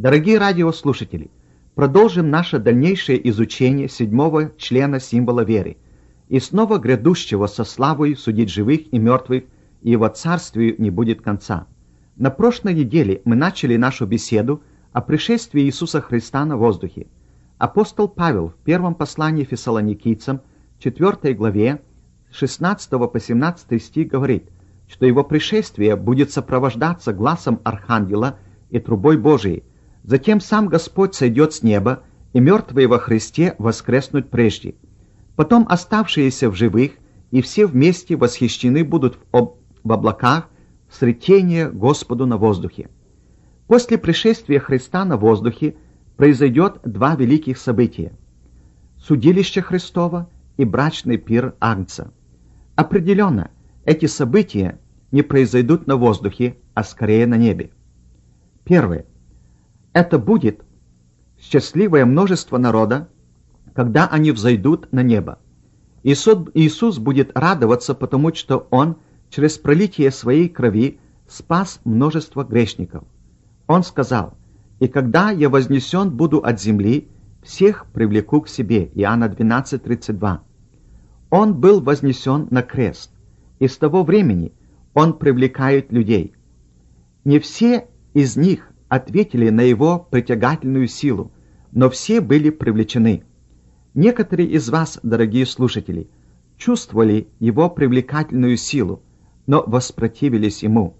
Дорогие радиослушатели, продолжим наше дальнейшее изучение 7-го члена символа веры и снова грядущего со славой судить живых и мертвых, и его царствию не будет конца. На прошлой неделе мы начали нашу беседу о пришествии Иисуса Христа на воздухе. Апостол Павел в первом послании фессалоникийцам, 4 главе, 16 по 17 стих говорит, что его пришествие будет сопровождаться гласом архангела и трубой Божией. Затем сам Господь сойдет с неба, и мертвые во Христе воскреснут прежде. Потом оставшиеся в живых и все вместе восхищены будут в облаках в сретение Господу на воздухе. После пришествия Христа на воздухе произойдет два великих события – судилище Христово и брачный пир Агнца. Определенно, эти события не произойдут на воздухе, а скорее на небе. Первое. Это будет счастливое множество народа, когда они взойдут на небо. Иисус будет радоваться, потому что Он через пролитие своей крови спас множество грешников. Он сказал: «И когда я вознесен буду от земли, всех привлеку к себе». Иоанна 12:32. Он был вознесен на крест, и с того времени Он привлекает людей. Не все из них ответили на Его притягательную силу, но все были привлечены. Некоторые из вас, дорогие слушатели, чувствовали Его привлекательную силу, но воспротивились Ему.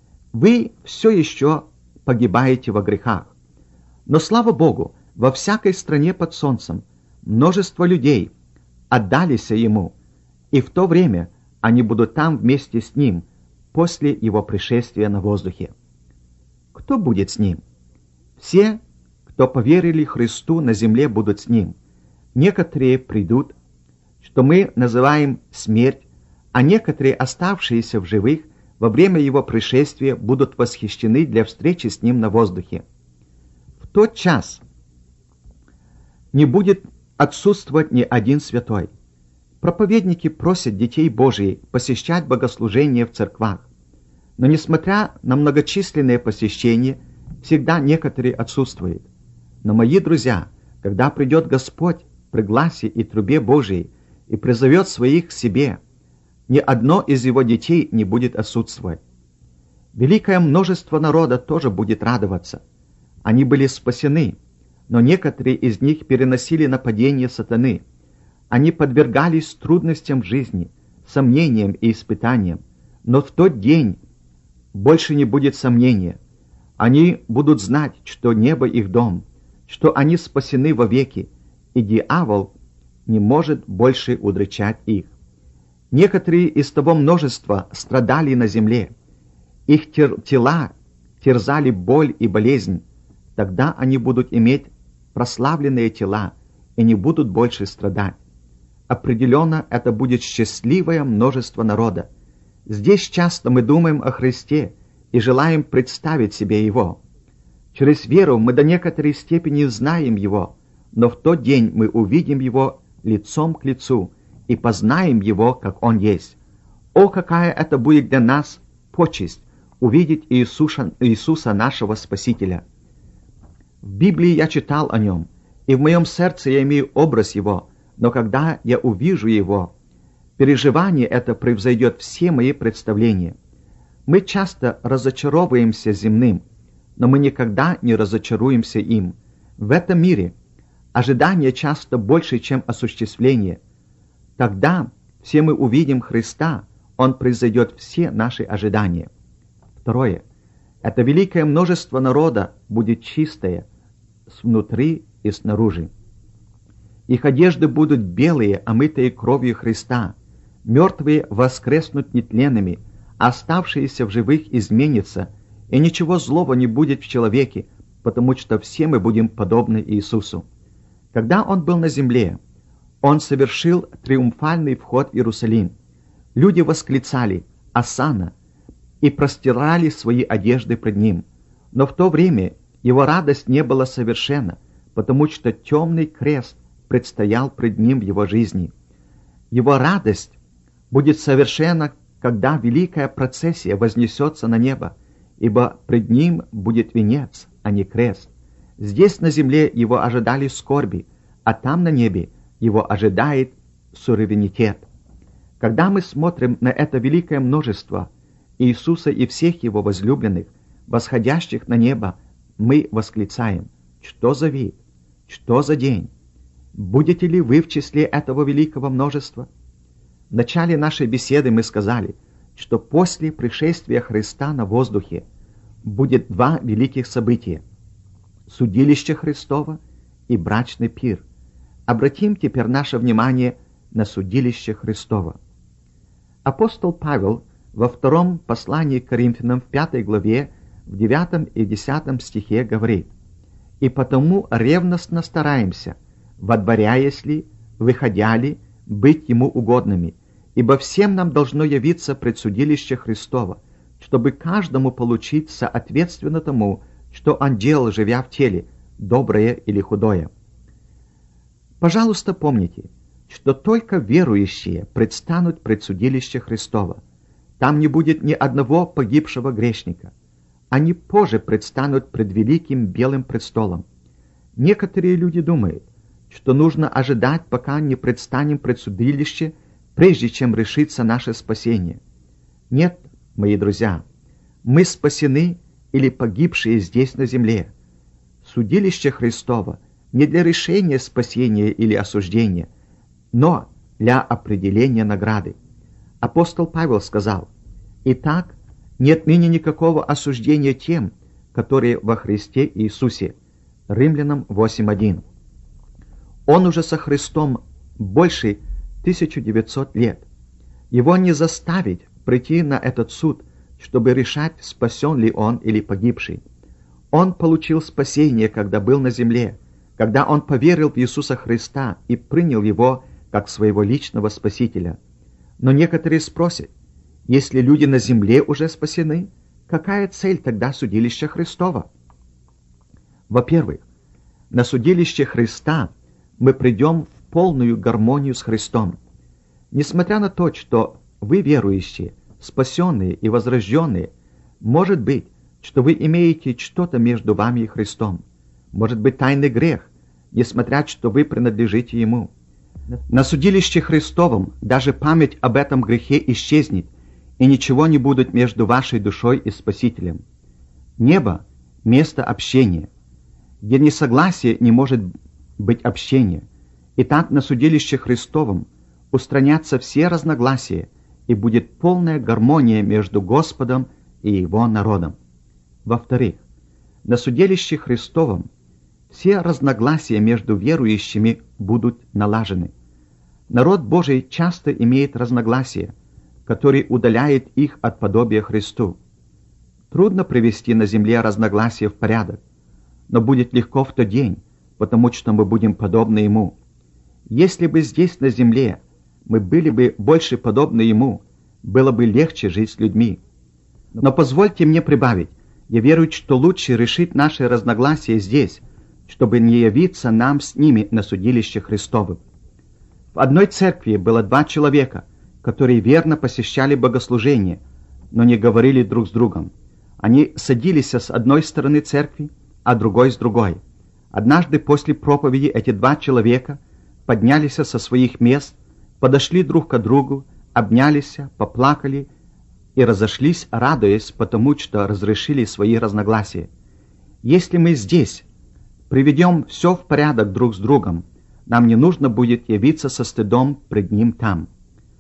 Вы все еще погибаете во грехах. Но, слава Богу, во всякой стране под солнцем множество людей отдались Ему, и в то время они будут там вместе с Ним после Его пришествия на воздухе. Кто будет с Ним? Все, кто поверили Христу на земле, будут с Ним. Некоторые придут, что мы называем смерть, а некоторые, оставшиеся в живых, во время Его пришествия будут восхищены для встречи с Ним на воздухе. В тот час не будет отсутствовать ни один святой. Проповедники просят детей Божьих посещать богослужения в церквах. Но несмотря на многочисленные посещения, всегда некоторые отсутствуют. Но, мои друзья, когда придет Господь при гласе и трубе Божией и призовет своих к себе, ни одно из Его детей не будет отсутствовать. Великое множество народа тоже будет радоваться. Они были спасены, но некоторые из них переносили нападения сатаны. Они подвергались трудностям в жизни, сомнениям и испытаниям. Но в тот день больше не будет сомнения. Они будут знать, что небо их дом, что они спасены вовеки, и дьявол не может больше удручать их. Некоторые из того множества страдали на земле. Их тела терзали боль и болезнь. Тогда они будут иметь прославленные тела и не будут больше страдать. Определенно, это будет счастливое множество народа. Здесь часто мы думаем о Христе и желаем представить себе Его. Через веру мы до некоторой степени знаем Его, но в тот день мы увидим Его лицом к лицу и познаем Его, как Он есть. О, какая это будет для нас почесть увидеть Иисуса нашего Спасителя! В Библии я читал о Нем, и в моем сердце я имею образ Его, но когда я увижу Его, переживание это превзойдет все мои представления. Мы часто разочаровываемся земным, но мы никогда не разочаруемся им. В этом мире ожидание часто больше, чем осуществление. Тогда все мы увидим Христа, Он превзойдет все наши ожидания. Второе. Это великое множество народа будет чистое снутри и снаружи. Их одежды будут белые, омытые кровью Христа. Мертвые воскреснут нетленными, а оставшиеся в живых изменятся, и ничего злого не будет в человеке, потому что все мы будем подобны Иисусу. Когда Он был на земле, Он совершил триумфальный вход в Иерусалим. Люди восклицали «Осанна!» и простирали свои одежды пред Ним. Но в то время Его радость не была совершенна, потому что темный крест предстоял пред Ним в Его жизни. Его радость будет совершенна, когда великая процессия вознесется на небо, ибо пред Ним будет венец, а не крест. Здесь на земле его ожидали скорби, а там на небе его ожидает суверенитет. Когда мы смотрим на это великое множество Иисуса и всех его возлюбленных, восходящих на небо, мы восклицаем: что за вид, что за день? Будете ли вы в числе этого великого множества? В начале нашей беседы мы сказали, что после пришествия Христа на воздухе будет два великих события – судилище Христово и брачный пир. Обратим теперь наше внимание на судилище Христово. Апостол Павел во втором послании к Коринфянам в 5 главе в 9 и 10 стихе говорит: «И потому ревностно стараемся, водворяясь ли, выходя ли, быть Ему угодными, ибо всем нам должно явиться пред судилище Христово, чтобы каждому получить соответственно тому, что он делал, живя в теле, доброе или худое». Пожалуйста, помните, что только верующие предстанут пред судилище Христово. Там не будет ни одного погибшего грешника. Они позже предстанут пред великим белым престолом. Некоторые люди думают, что нужно ожидать, пока не предстанем пред судилище, прежде чем решится наше спасение. Нет, мои друзья, мы спасены или погибшие здесь на земле. Судилище Христово не для решения спасения или осуждения, но для определения награды. Апостол Павел сказал: «Итак, нет ныне никакого осуждения тем, которые во Христе Иисусе». Римлянам 8:1. Он уже со Христом больше 1900 лет. Его не заставить прийти на этот суд, чтобы решать, спасен ли он или погибший. Он получил спасение, когда был на земле, когда он поверил в Иисуса Христа и принял его как своего личного Спасителя. Но некоторые спросят: если люди на земле уже спасены, какая цель тогда судилища Христова? Во-первых, на судилище Христа мы придем в полную гармонию с Христом. Несмотря на то, что вы верующие, спасенные и возрожденные, может быть, что вы имеете что-то между вами и Христом. Может быть, тайный грех, несмотря что вы принадлежите Ему. На судилище Христовом даже память об этом грехе исчезнет, и ничего не будет между вашей душой и Спасителем. Небо – место общения, где несогласие не может быть общения. Итак, на судилище Христовом устранятся все разногласия, и будет полная гармония между Господом и Его народом. Во-вторых, на судилище Христовом все разногласия между верующими будут налажены. Народ Божий часто имеет разногласия, которые удаляют их от подобия Христу. Трудно привести на земле разногласия в порядок, но будет легко в тот день, потому что мы будем подобны Ему. Если бы здесь на земле мы были бы больше подобны Ему, было бы легче жить с людьми. Но позвольте мне прибавить, я верю, что лучше решить наши разногласия здесь, чтобы не явиться нам с ними на судилище Христовым. В одной церкви было 2 человека, которые верно посещали богослужение, но не говорили друг с другом. Они садились с одной стороны церкви, а другой с другой. Однажды после проповеди эти 2 человека поднялись со своих мест, подошли друг к другу, обнялись, поплакали и разошлись, радуясь, потому что разрешили свои разногласия. Если мы здесь приведем все в порядок друг с другом, нам не нужно будет явиться со стыдом пред Ним там.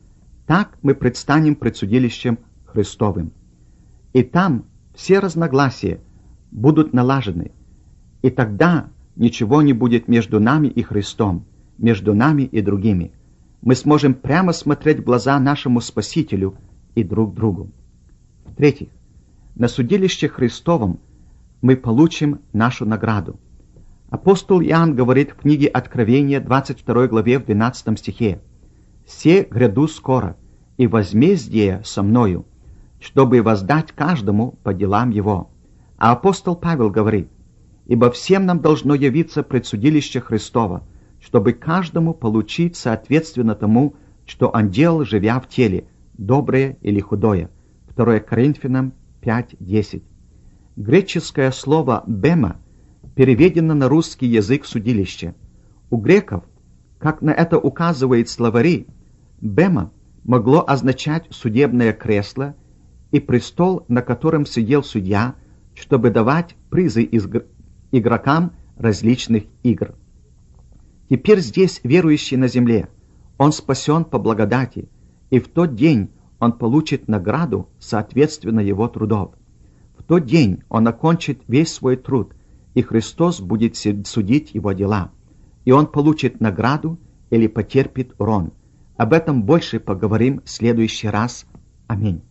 Так мы предстанем пред судилищем Христовым. И там все разногласия будут налажены, и тогда ничего не будет между нами и Христом, между нами и другими. Мы сможем прямо смотреть в глаза нашему Спасителю и друг другу. В-третьих, на судилище Христовом мы получим нашу награду. Апостол Иоанн говорит в книге Откровения, 22 главе, в 12 стихе: «Се гряду скоро, и возмездие со мною, чтобы воздать каждому по делам его». А апостол Павел говорит: «Ибо всем нам должно явиться пред судилище Христово, чтобы каждому получить соответственно тому, что он делал, живя в теле, доброе или худое». 2 Коринфянам 5:10. Греческое слово «бема» переведено на русский язык судилище. У греков, как на это указывает словари, бема могло означать судебное кресло и престол, на котором сидел судья, чтобы давать призы игрокам различных игр. Теперь здесь верующий на земле, он спасен по благодати, и в тот день он получит награду соответственно его трудов. В тот день он окончит весь свой труд, и Христос будет судить его дела, и он получит награду или потерпит урон. Об этом больше поговорим в следующий раз. Аминь.